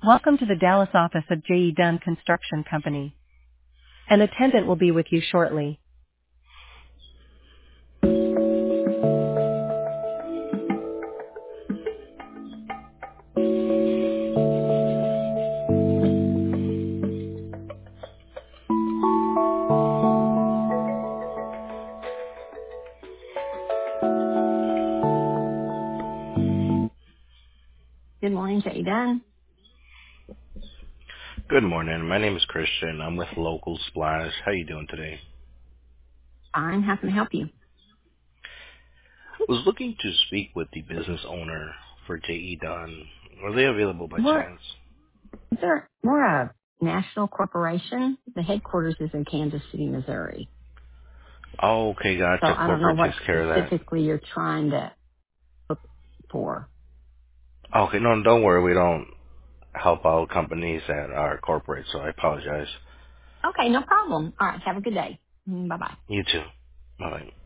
Welcome to the Dallas office of J.E. Dunn Construction Company. An attendant will be with you shortly. Good morning, J.E. Dunn. Good morning. My name is Christian. I'm with Local Splash. How you doing today? Fine. How can I help you? I was looking to speak with the business owner for J.E. Dunn. Are they available by chance? We're a national corporation. The headquarters is in Kansas City, Missouri. Oh, okay, So gotcha. I don't know Corporate what takes care of that. specifically you're trying to look for. Okay, no, don't worry. We don't help out companies that are corporate, so I apologize. Okay, no problem. All right. Have a good day. Bye-bye. You too. Bye.